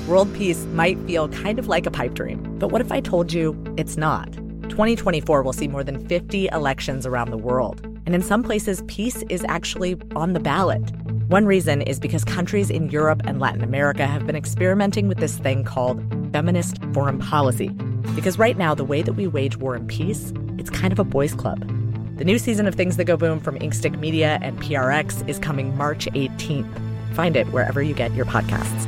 World peace might feel kind of like a pipe dream, but what if I told you it's not? 2024 will see more than 50 elections around the world, and in some places, peace is actually on the ballot. One reason is because countries in Europe and Latin America have been experimenting with this thing called feminist foreign policy. Because right now, the way that we wage war and peace, it's kind of a boys' club. The new season of Things That Go Boom from Inkstick Media and PRX is coming March 18th. Find it wherever you get your podcasts.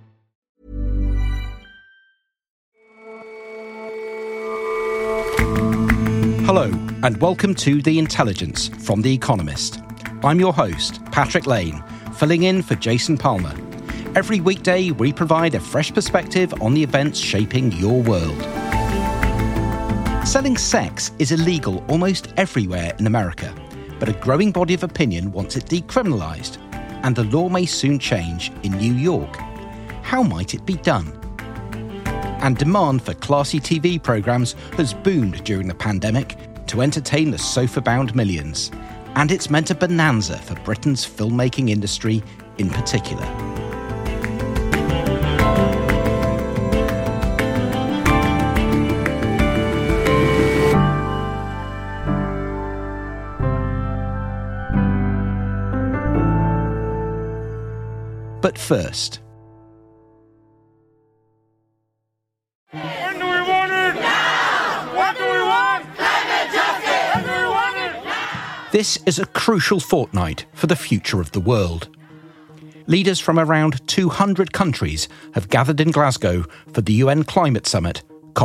Hello, and welcome to The Intelligence from The Economist. I'm your host, Patrick Lane, filling in for Jason Palmer. Every weekday, we provide a fresh perspective on the events shaping your world. Selling sex is illegal almost everywhere in America, but a growing body of opinion wants it decriminalised, and the law may soon change in New York. How might it be done? And demand for classy TV programmes has boomed during the pandemic to entertain the sofa-bound millions. And it's meant a bonanza for Britain's filmmaking industry in particular. But first... This is a crucial fortnight for the future of the world. Leaders from around 200 countries have gathered in Glasgow for the UN Climate Summit,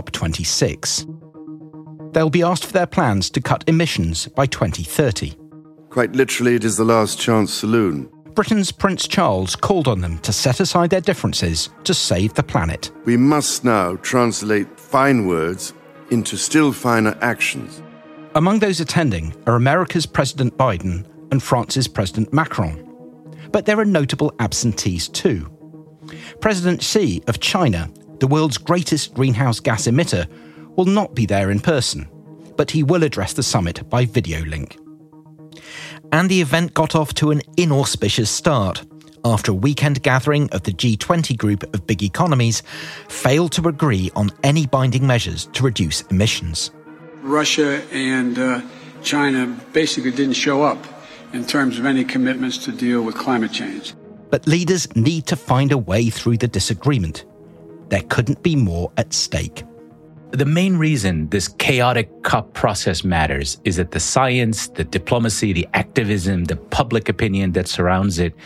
COP26. They'll be asked for their plans to cut emissions by 2030. Quite literally, it is the last chance saloon. Britain's Prince Charles called on them to set aside their differences to save the planet. We must now translate fine words into still finer actions. Among those attending are America's President Biden and France's President Macron. But there are notable absentees too. President Xi of China, the world's greatest greenhouse gas emitter, will not be there in person, but he will address the summit by video link. And the event got off to an inauspicious start after a weekend gathering of the G20 group of big economies failed to agree on any binding measures to reduce emissions. Russia and China basically didn't show up in terms of any commitments to deal with climate change. But leaders need to find a way through the disagreement. There couldn't be more at stake. The main reason this chaotic COP process matters is that the science, the diplomacy, the activism, the public opinion that surrounds it,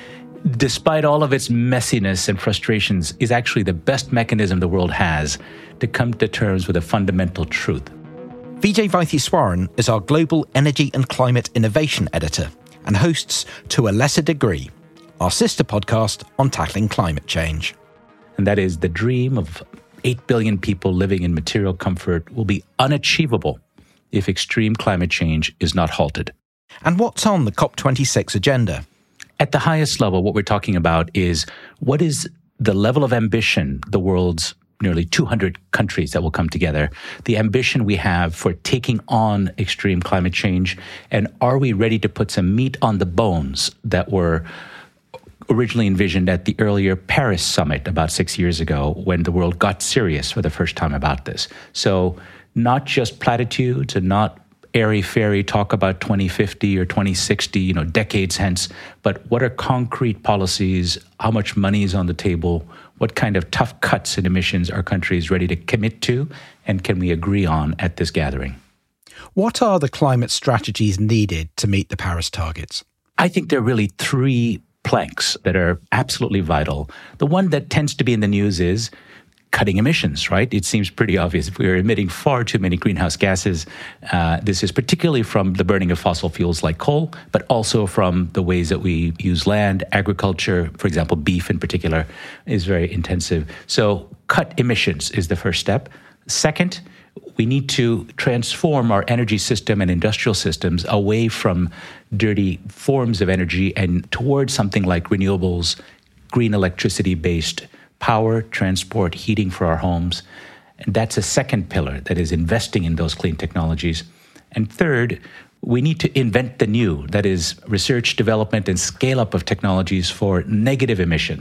despite all of its messiness and frustrations, is actually the best mechanism the world has to come to terms with a fundamental truth. Vijay Vaidhyanathan is our Global Energy and Climate Innovation Editor and hosts To a Lesser Degree, our sister podcast on tackling climate change. And that is the dream of 8 billion people living in material comfort will be unachievable if extreme climate change is not halted. And what's on the COP26 agenda? At the highest level, what we're talking about is what is the level of ambition the world's nearly 200 countries that will come together, the ambition we have for taking on extreme climate change, and are we ready to put some meat on the bones that were originally envisioned at the earlier Paris summit about 6 years ago when the world got serious for the first time about this. So not just platitudes and not airy-fairy talk about 2050 or 2060, decades hence, but what are concrete policies, how much money is on the table, what kind of tough cuts in emissions are countries ready to commit to, and can we agree on at this gathering? What are the climate strategies needed to meet the Paris targets? I think there are really three planks that are absolutely vital. The one that tends to be in the news is cutting emissions, right? It seems pretty obvious. We're emitting far too many greenhouse gases. This is particularly from the burning of fossil fuels like coal, but also from the ways that we use land, agriculture, for example, beef in particular, is very intensive. So cut emissions is the first step. Second, we need to transform our energy system and industrial systems away from dirty forms of energy and towards something like renewables, green electricity-based power, transport, heating for our homes. And that's a second pillar, that is investing in those clean technologies. And third, we need to invent the new, that is research, development, and scale up of technologies for negative emissions.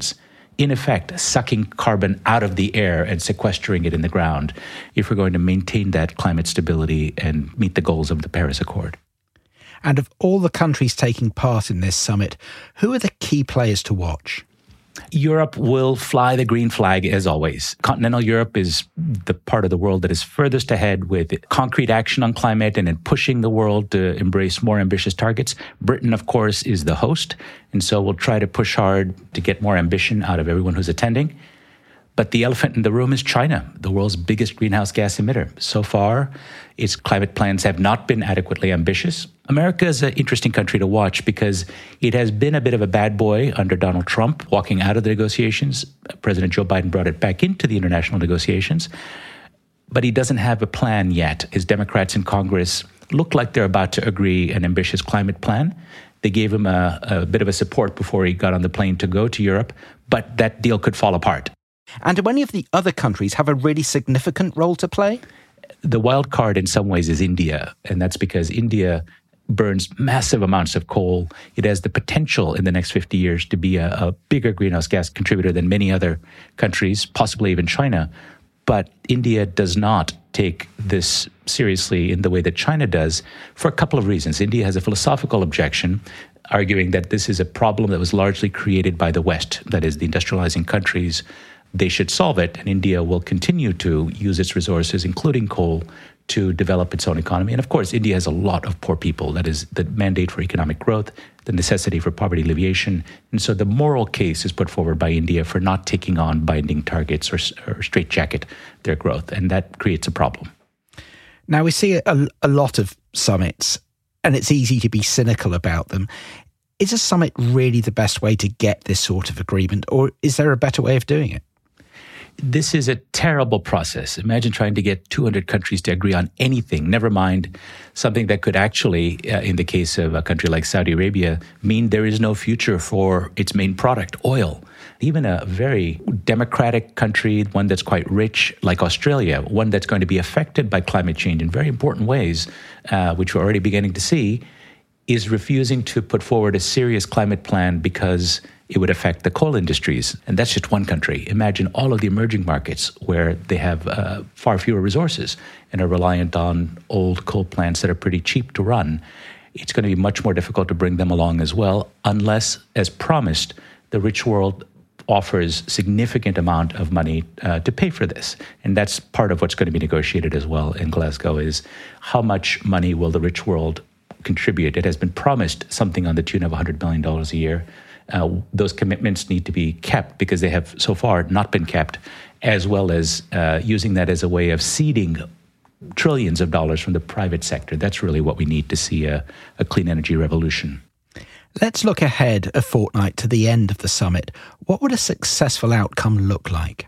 in effect, sucking carbon out of the air and sequestering it in the ground if we're going to maintain that climate stability and meet the goals of the Paris Accord. And of all the countries taking part in this summit, who are the key players to watch? Europe will fly the green flag as always. Continental Europe is the part of the world that is furthest ahead with concrete action on climate and in pushing the world to embrace more ambitious targets. Britain, of course, is the host, and so we'll try to push hard to get more ambition out of everyone who's attending. But the elephant in the room is China, the world's biggest greenhouse gas emitter. So far, its climate plans have not been adequately ambitious. America is an interesting country to watch because it has been a bit of a bad boy under Donald Trump, walking out of the negotiations. President Joe Biden brought it back into the international negotiations. But he doesn't have a plan yet. His Democrats in Congress look like they're about to agree an ambitious climate plan. They gave him a bit of a support before he got on the plane to go to Europe, but that deal could fall apart. And do any of the other countries have a really significant role to play? The wild card in some ways is India, and that's because India burns massive amounts of coal. It has the potential in the next 50 years to be a bigger greenhouse gas contributor than many other countries, possibly even China. But India does not take this seriously in the way that China does for a couple of reasons. India has a philosophical objection, arguing that this is a problem that was largely created by the West, that is, the industrializing countries. They should solve it, and India will continue to use its resources, including coal, to develop its own economy. And of course, India has a lot of poor people. That is the mandate for economic growth, the necessity for poverty alleviation. And so the moral case is put forward by India for not taking on binding targets or straitjacket their growth, and that creates a problem. Now, we see a lot of summits, and it's easy to be cynical about them. Is a summit really the best way to get this sort of agreement, or is there a better way of doing it? This is a terrible process. Imagine trying to get 200 countries to agree on anything, never mind something that could actually, in the case of a country like Saudi Arabia, mean there is no future for its main product, oil. Even a very democratic country, one that's quite rich, like Australia, one that's going to be affected by climate change in very important ways, which we're already beginning to see, is refusing to put forward a serious climate plan because it would affect the coal industries. And that's just one country. Imagine all of the emerging markets where they have far fewer resources and are reliant on old coal plants that are pretty cheap to run. It's going to be much more difficult to bring them along as well, unless, as promised, the rich world offers significant amount of money to pay for this. And that's part of what's going to be negotiated as well in Glasgow, is how much money will the rich world contribute. It has been promised something on the tune of $100 billion a year. Those commitments need to be kept because they have so far not been kept, as well as using that as a way of seeding trillions of dollars from the private sector. That's really what we need to see a clean energy revolution. Let's look ahead a fortnight to the end of the summit. What would a successful outcome look like?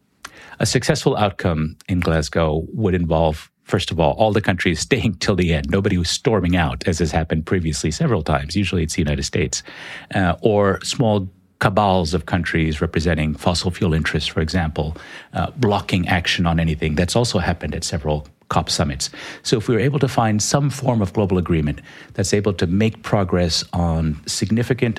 A successful outcome in Glasgow would involve, first of all the countries staying till the end. Nobody was storming out, as has happened previously several times. Usually it's the United States. Or small cabals of countries representing fossil fuel interests, for example, blocking action on anything. That's also happened at several COP summits. So if we were able to find some form of global agreement that's able to make progress on significant,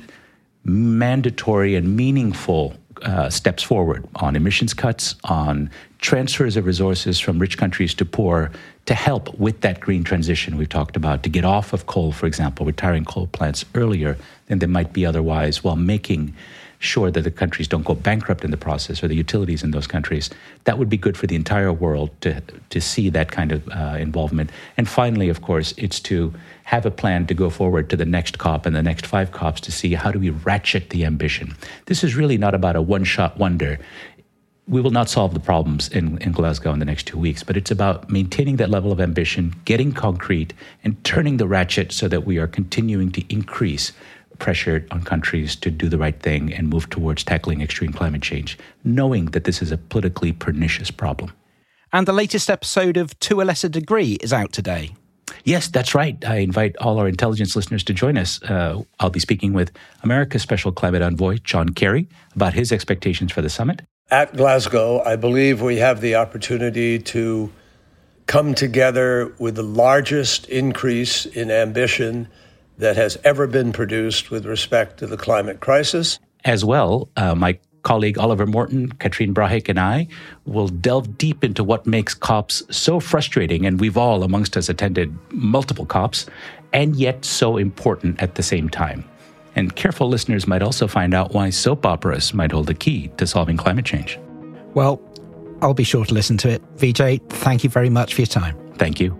mandatory and meaningful steps forward on emissions cuts, on transfers of resources from rich countries to poor, to help with that green transition we've talked about, to get off of coal, for example, retiring coal plants earlier than they might be otherwise, while making sure that the countries don't go bankrupt in the process, or the utilities in those countries. That would be good for the entire world to see that kind of involvement. And finally, of course, it's to have a plan to go forward to the next COP and the next 5 COPs to see how do we ratchet the ambition. This is really not about a one-shot wonder. We will not solve the problems in Glasgow in the next 2 weeks, but it's about maintaining that level of ambition, getting concrete, and turning the ratchet so that we are continuing to increase pressure on countries to do the right thing and move towards tackling extreme climate change, knowing that this is a politically pernicious problem. And the latest episode of To a Lesser Degree is out today. Yes, that's right. I invite all our intelligence listeners to join us. I'll be speaking with America's Special Climate Envoy, John Kerry, about his expectations for the summit. At Glasgow, I believe we have the opportunity to come together with the largest increase in ambition that has ever been produced with respect to the climate crisis. As well, my colleague Oliver Morton, Katrine Brahick, and I will delve deep into what makes cops so frustrating, and we've all amongst us attended multiple cops, and yet so important at the same time. And careful listeners might also find out why soap operas might hold the key to solving climate change. Well, I'll be sure to listen to it. Vijay, thank you very much for your time. Thank you.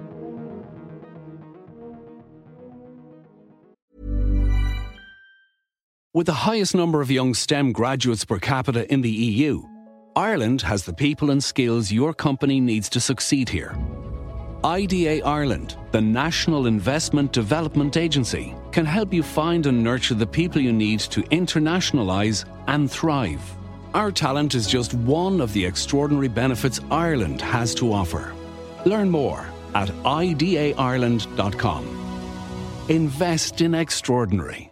With the highest number of young STEM graduates per capita in the EU, Ireland has the people and skills your company needs to succeed here. IDA Ireland, the National Investment Development Agency, can help you find and nurture the people you need to internationalise and thrive. Our talent is just one of the extraordinary benefits Ireland has to offer. Learn more at idaireland.com. Invest in extraordinary.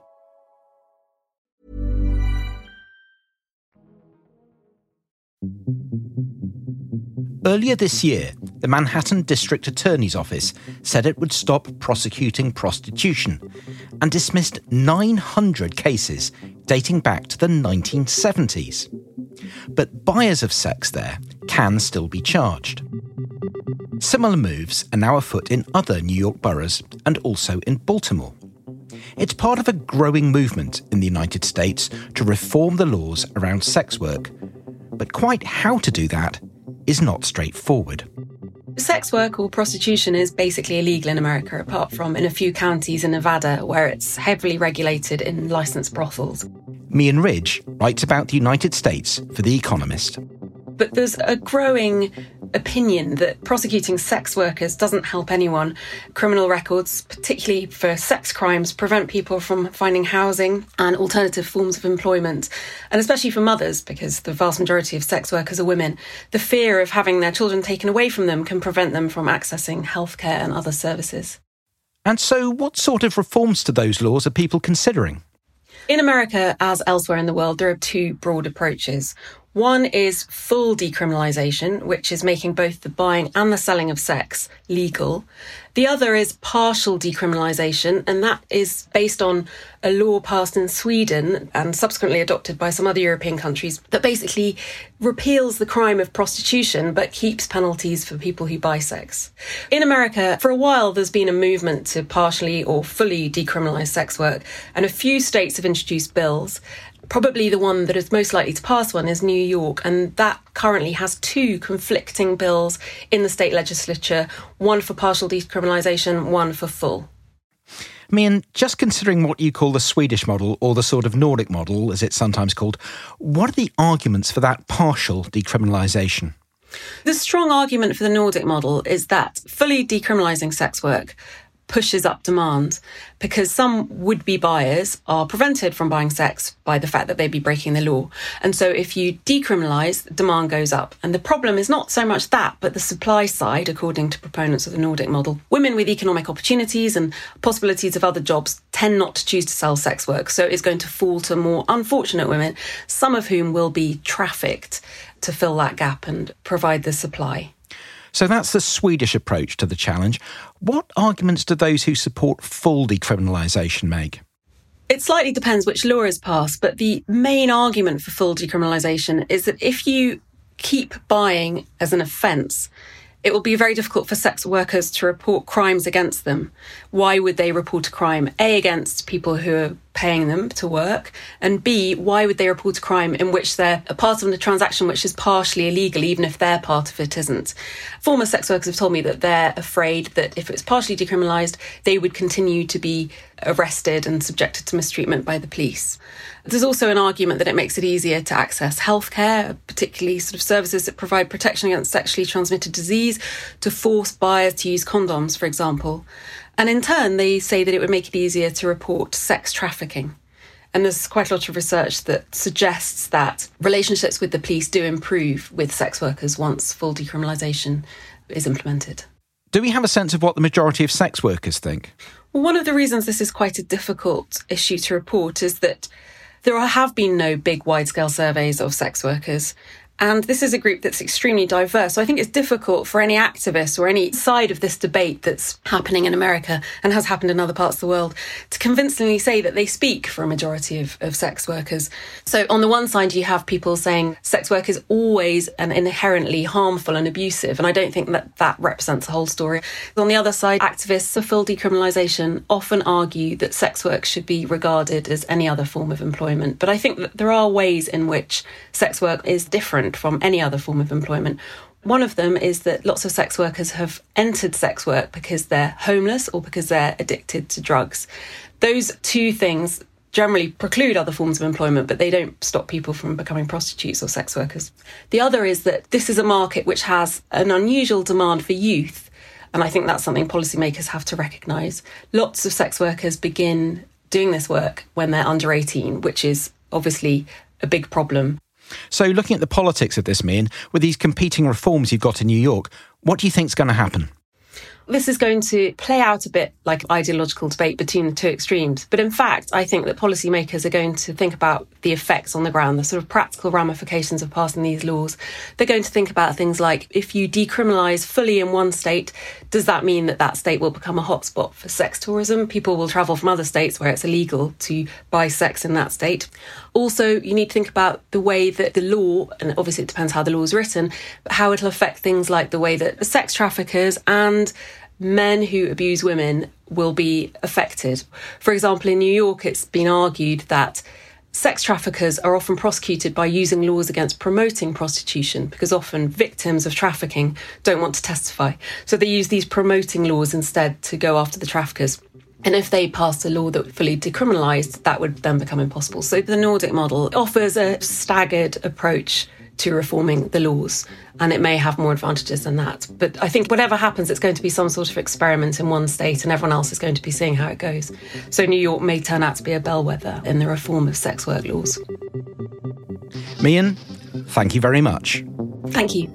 Earlier this year, the Manhattan District Attorney's Office said it would stop prosecuting prostitution and dismissed 900 cases dating back to the 1970s. But buyers of sex there can still be charged. Similar moves are now afoot in other New York boroughs and also in Baltimore. It's part of a growing movement in the United States to reform the laws around sex work. But quite how to do that is not straightforward. Sex work or prostitution is basically illegal in America, apart from in a few counties in Nevada where it's heavily regulated in licensed brothels. Mian Ridge writes about the United States for The Economist. But there's a growing opinion that prosecuting sex workers doesn't help anyone. Criminal records, particularly for sex crimes, prevent people from finding housing and alternative forms of employment. And especially for mothers, because the vast majority of sex workers are women, the fear of having their children taken away from them can prevent them from accessing healthcare and other services. And so what sort of reforms to those laws are people considering? In America, as elsewhere in the world, there are two broad approaches. One is full decriminalisation, which is making both the buying and the selling of sex legal. The other is partial decriminalisation, and that is based on a law passed in Sweden and subsequently adopted by some other European countries that basically repeals the crime of prostitution but keeps penalties for people who buy sex. In America, for a while, there's been a movement to partially or fully decriminalise sex work, and a few states have introduced bills. Probably the one that is most likely to pass one is New York, and that currently has two conflicting bills in the state legislature, one for partial decriminalisation, one for full. Mian, just considering what you call the Swedish model, or the sort of Nordic model, as it's sometimes called, what are the arguments for that partial decriminalisation? The strong argument for the Nordic model is that fully decriminalising sex work pushes up demand because some would-be buyers are prevented from buying sex by the fact that they'd be breaking the law. And so if you decriminalise, demand goes up. And the problem is not so much that, but the supply side, according to proponents of the Nordic model. Women with economic opportunities and possibilities of other jobs tend not to choose to sell sex work. So it's going to fall to more unfortunate women, some of whom will be trafficked to fill that gap and provide the supply. So that's the Swedish approach to the challenge. What arguments do those who support full decriminalisation make? It slightly depends which law is passed, but the main argument for full decriminalisation is that if you keep buying as an offence, it will be very difficult for sex workers to report crimes against them. Why would they report a crime? A, against people who are paying them to work, and B, why would they report a crime in which they're a part of a transaction which is partially illegal, even if their part of it isn't? Former sex workers have told me that they're afraid that if it's partially decriminalised, they would continue to be arrested and subjected to mistreatment by the police. There's also an argument that it makes it easier to access healthcare, particularly sort of services that provide protection against sexually transmitted disease, to force buyers to use condoms, for example. And in turn, they say that it would make it easier to report sex trafficking. And there's quite a lot of research that suggests that relationships with the police do improve with sex workers once full decriminalisation is implemented. Do we have a sense of what the majority of sex workers think? Well, one of the reasons this is quite a difficult issue to report is that there have been no big wide-scale surveys of sex workers. And this is a group that's extremely diverse. So I think it's difficult for any activist or any side of this debate that's happening in America and has happened in other parts of the world to convincingly say that they speak for a majority of sex workers. So on the one side, you have people saying sex work is always and inherently harmful and abusive. And I don't think that represents the whole story. On the other side, activists for full decriminalisation often argue that sex work should be regarded as any other form of employment. But I think that there are ways in which sex work is different from any other form of employment. One of them is that lots of sex workers have entered sex work because they're homeless or because they're addicted to drugs. Those two things generally preclude other forms of employment, but they don't stop people from becoming prostitutes or sex workers. The other is that this is a market which has an unusual demand for youth, and I think that's something policymakers have to recognise. Lots of sex workers begin doing this work when they're under 18, which is obviously a big problem. So looking at the politics of this, Mian, with these competing reforms you've got in New York, what do you think's going to happen? This is going to play out a bit like ideological debate between the two extremes. But in fact, I think that policymakers are going to think about the effects on the ground, the sort of practical ramifications of passing these laws. They're going to think about things like, if you decriminalise fully in one state, does that mean that that state will become a hotspot for sex tourism? People will travel from other states where it's illegal to buy sex in that state. Also, you need to think about the way that the law, and obviously it depends how the law is written, but how it'll affect things like the way that sex traffickers and men who abuse women will be affected. For example, in New York, it's been argued that sex traffickers are often prosecuted by using laws against promoting prostitution because often victims of trafficking don't want to testify. So they use these promoting laws instead to go after the traffickers. And if they passed a law that fully decriminalised, that would then become impossible. So the Nordic model offers a staggered approach to reforming the laws, and it may have more advantages than that. But I think whatever happens, it's going to be some sort of experiment in one state and everyone else is going to be seeing how it goes. So New York may turn out to be a bellwether in the reform of sex work laws. Mian, thank you very much. Thank you.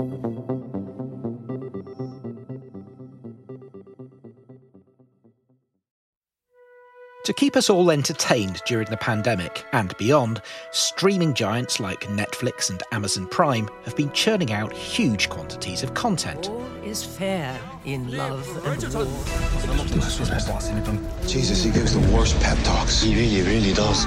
To keep us all entertained during the pandemic and beyond, streaming giants like Netflix and Amazon Prime have been churning out huge quantities of content. All is fair in love and war. Jesus, he gives the worst pep talks. He really does.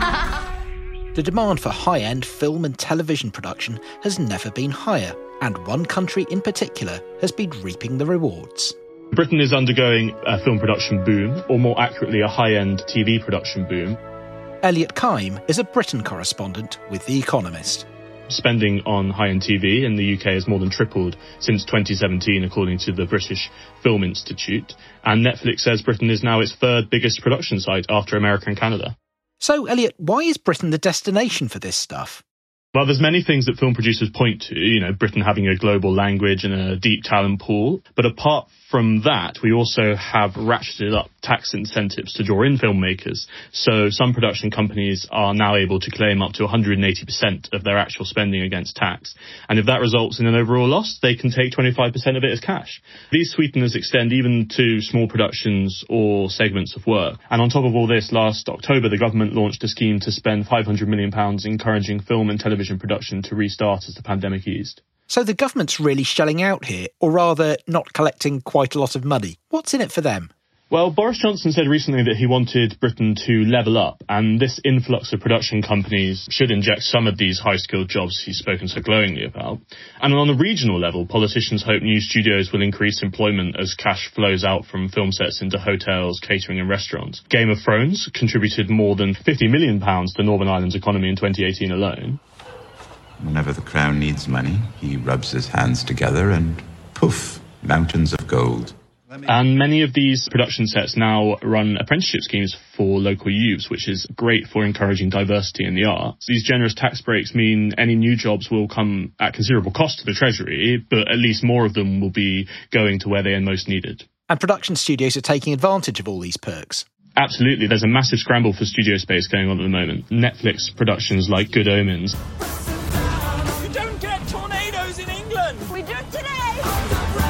The demand for high-end film and television production has never been higher, and one country in particular has been reaping the rewards. Britain is undergoing a film production boom, or more accurately, a high-end TV production boom. Elliot Keim is a Britain correspondent with The Economist. Spending on high-end TV in the UK has more than tripled since 2017, according to the British Film Institute. And Netflix says Britain is now its third biggest production site after America and Canada. So, Elliot, why is Britain the destination for this stuff? Well, there's many things that film producers point to, Britain having a global language and a deep talent pool. But apart from that, we also have ratcheted up tax incentives to draw in filmmakers. So some production companies are now able to claim up to 180% of their actual spending against tax. And if that results in an overall loss, they can take 25% of it as cash. These sweeteners extend even to small productions or segments of work. And on top of all this, last October, the government launched a scheme to spend £500 million encouraging film and television production to restart as the pandemic eased. So the government's really shelling out here, or rather not collecting quite a lot of money. What's in it for them? Well, Boris Johnson said recently that he wanted Britain to level up, and this influx of production companies should inject some of these high-skilled jobs he's spoken so glowingly about. And on a regional level, politicians hope new studios will increase employment as cash flows out from film sets into hotels, catering and restaurants. Game of Thrones contributed more than £50 million to Northern Ireland's economy in 2018 alone. Whenever the Crown needs money, he rubs his hands together and poof, mountains of gold. And many of these production sets now run apprenticeship schemes for local youths, which is great for encouraging diversity in the arts. These generous tax breaks mean any new jobs will come at considerable cost to the Treasury, but at least more of them will be going to where they are most needed. And production studios are taking advantage of all these perks. Absolutely. There's a massive scramble for studio space going on at the moment. Netflix productions like Good Omens. You don't get tornadoes in England! We do today!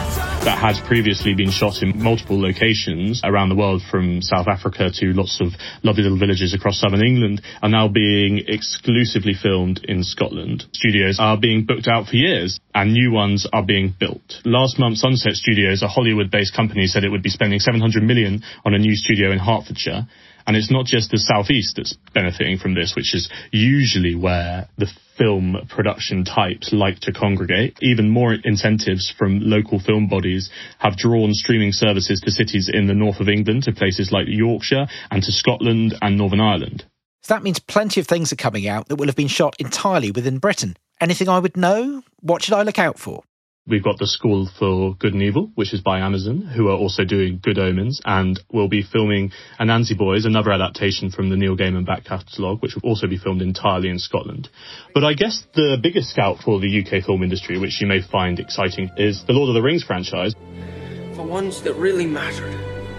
that had previously been shot in multiple locations around the world, from South Africa to lots of lovely little villages across southern England, are now being exclusively filmed in Scotland. Studios are being booked out for years, and new ones are being built. Last month, Sunset Studios, a Hollywood-based company, said it would be spending $700 million on a new studio in Hertfordshire. And it's not just the southeast that's benefiting from this, which is usually where the film production types like to congregate. Even more incentives from local film bodies have drawn streaming services to cities in the north of England, to places like Yorkshire and to Scotland and Northern Ireland. So that means plenty of things are coming out that will have been shot entirely within Britain. Anything I would know? What should I look out for? We've got The School for Good and Evil, which is by Amazon, who are also doing Good Omens, and will be filming Anansi Boys, another adaptation from the Neil Gaiman back catalogue, which will also be filmed entirely in Scotland. But I guess the biggest scout for the UK film industry, which you may find exciting, is the Lord of the Rings franchise. The ones that really mattered.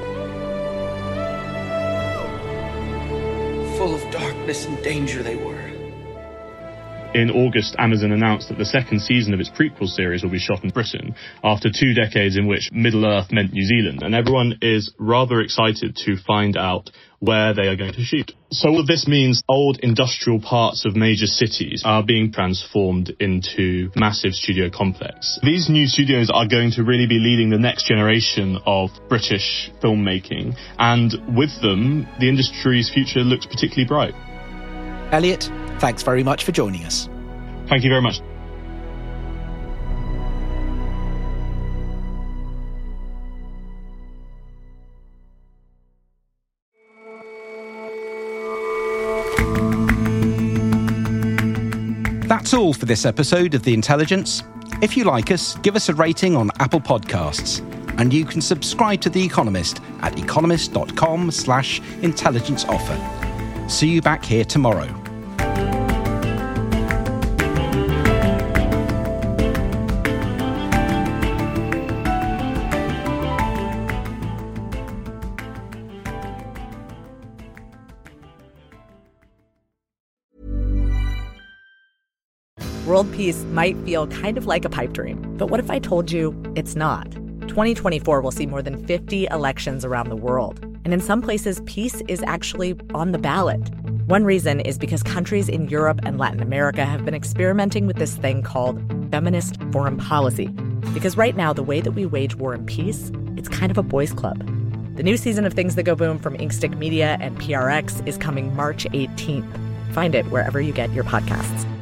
Full of darkness and danger they were. In August, Amazon announced that the second season of its prequel series will be shot in Britain, after 2 decades in which Middle-earth meant New Zealand, and everyone is rather excited to find out where they are going to shoot. So all of this means old industrial parts of major cities are being transformed into massive studio complex. These new studios are going to really be leading the next generation of British filmmaking, and with them, the industry's future looks particularly bright. Elliot, thanks very much for joining us. Thank you very much. That's all for this episode of The Intelligence. If you like us, give us a rating on Apple Podcasts. And you can subscribe to The Economist at economist.com/intelligence offer. See you back here tomorrow. World peace might feel kind of like a pipe dream, but what if I told you it's not? 2024 will see more than 50 elections around the world. And in some places, peace is actually on the ballot. One reason is because countries in Europe and Latin America have been experimenting with this thing called feminist foreign policy. Because right now, the way that we wage war and peace, it's kind of a boys' club. The new season of Things That Go Boom from Inkstick Media and PRX is coming March 18th. Find it wherever you get your podcasts.